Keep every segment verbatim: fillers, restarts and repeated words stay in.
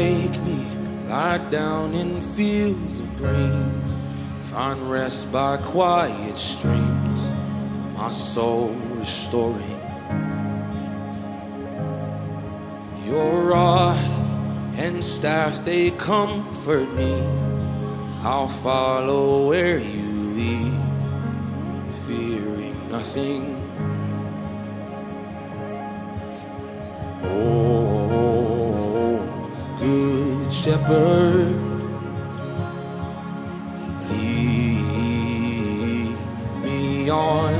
make me lie down in fields of green, find rest by quiet streams, my soul restoring. Your rod and staff, they comfort me. I'll follow where you lead, fearing nothing. Oh, good shepherd, lead me on.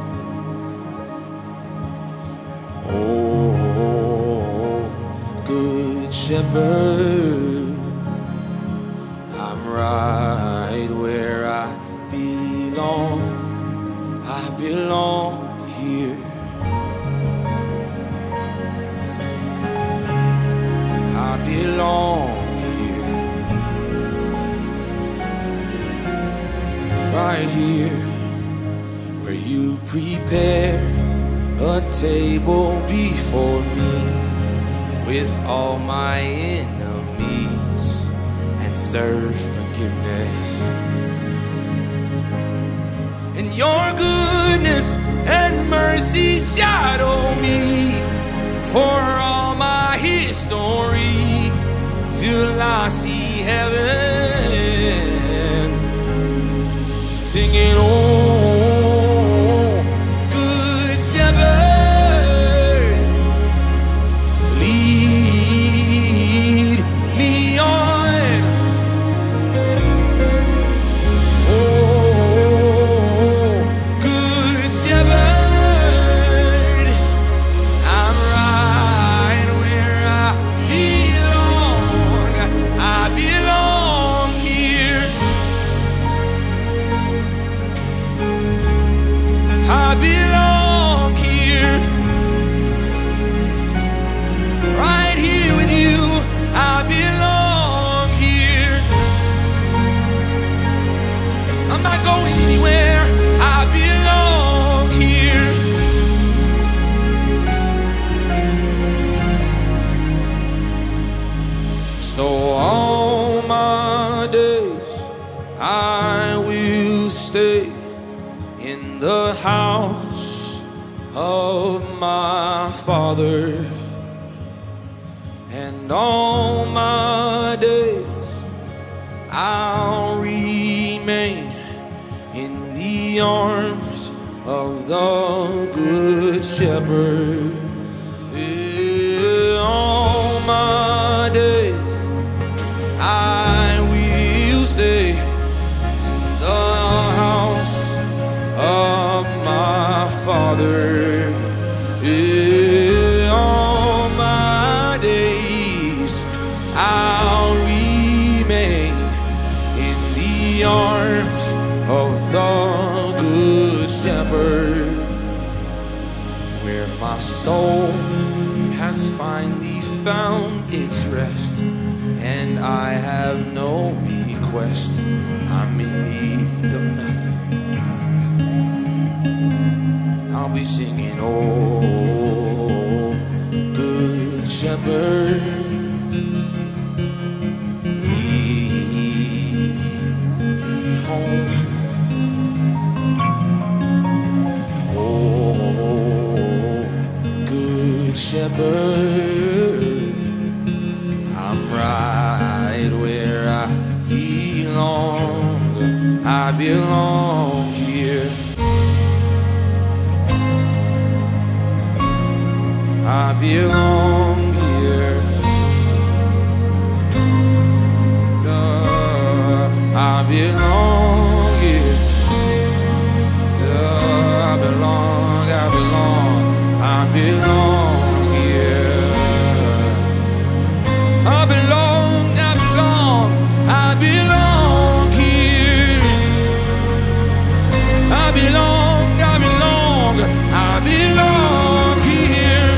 Oh, good shepherd, I'm right where I belong. I belong here. I belong here, right here, where you prepare a table before me with all my enemies and serve forgiveness. And your goodness and mercy shadow me for all my history till I see heaven, singing, oh, good shepherd, lead me on. Oh, good shepherd, I'm right where I belong. I belong here. I belong here, right here with you. I belong here. I'm not going anywhere. I belong here. So all my days I will stay in the house of my Father, and all my days I'll remain in the arms of the Good Shepherd. Yeah, all my days I will stay in the house of my Father. Yeah, all my days I'll remain in the arms of the Good Shepherd, where my soul has finally found its rest, and I have no request. I'm in need of nothing. I'll be singing, oh, good shepherd, lead me home. Oh, good shepherd, I'm right where I belong. I belong here. I belong here. Uh, I belong here. Uh, I belong, I belong, I belong here. I belong, I belong, I belong here. I belong, I belong, I belong here.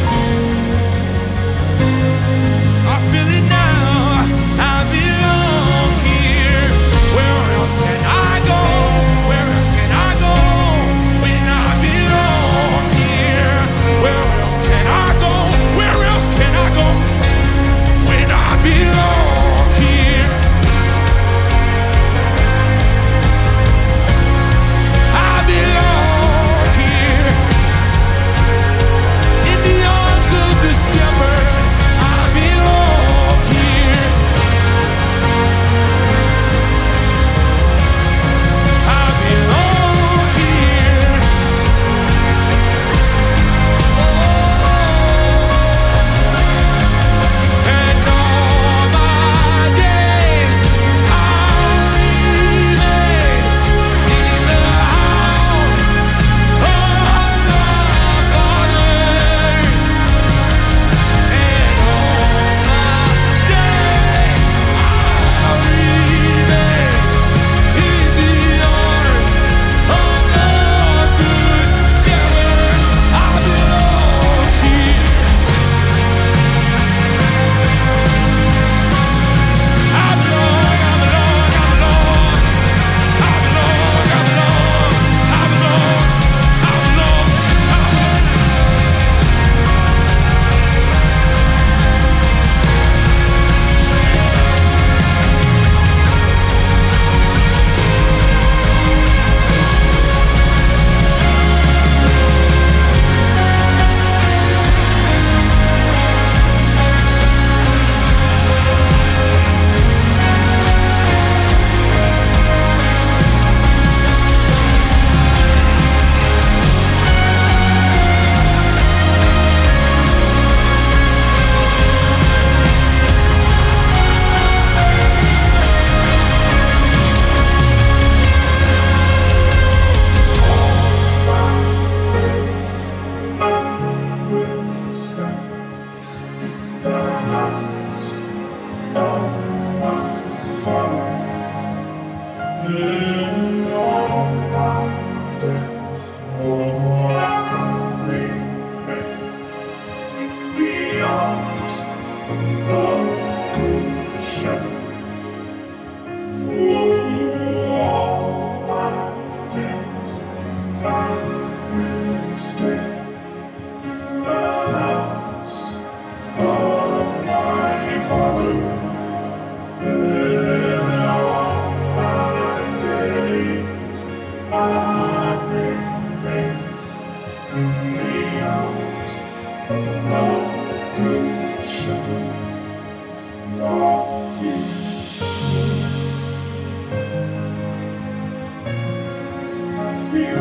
I feel it now, I belong here. Where else can I go? Where else can I go when I belong here? Where else can I go? Where else can I go when I belong?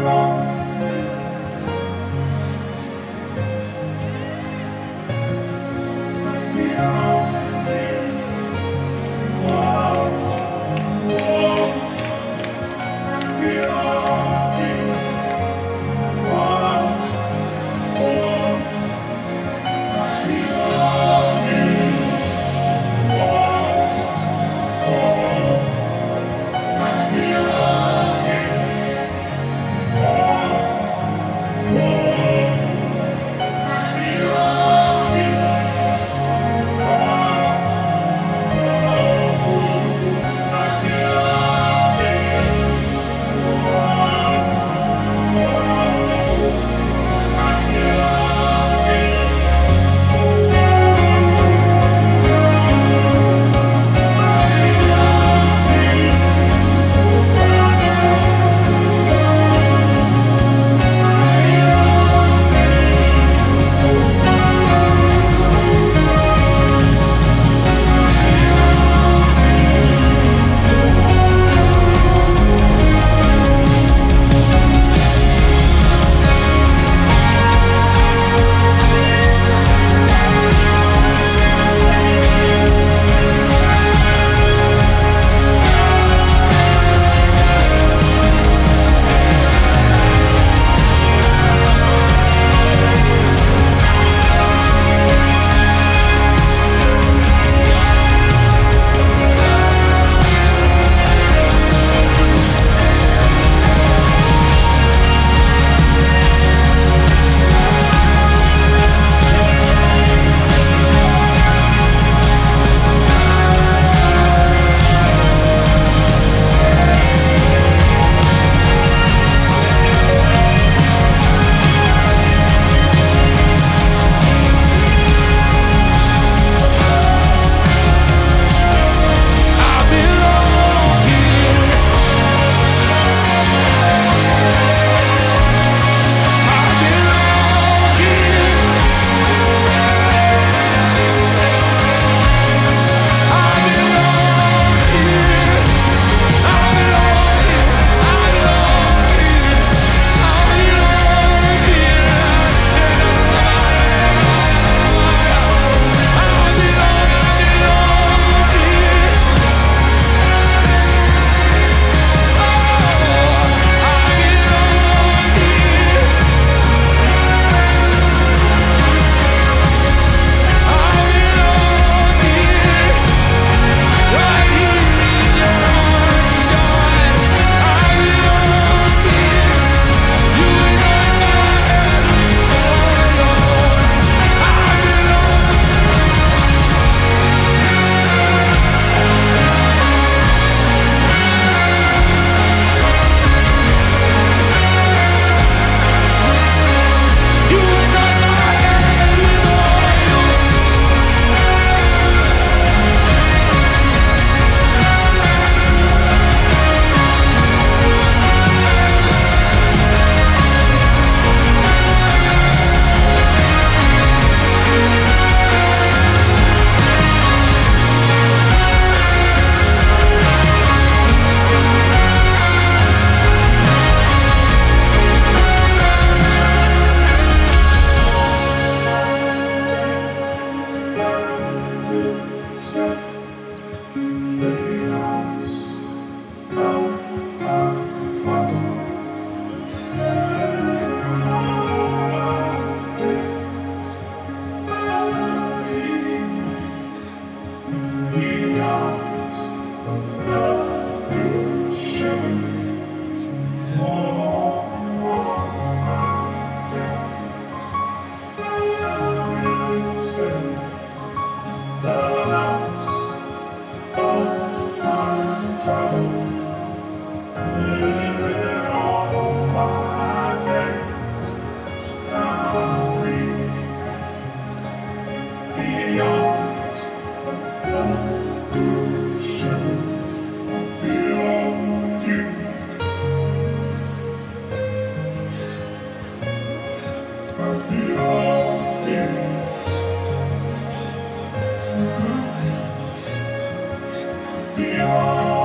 Beyond.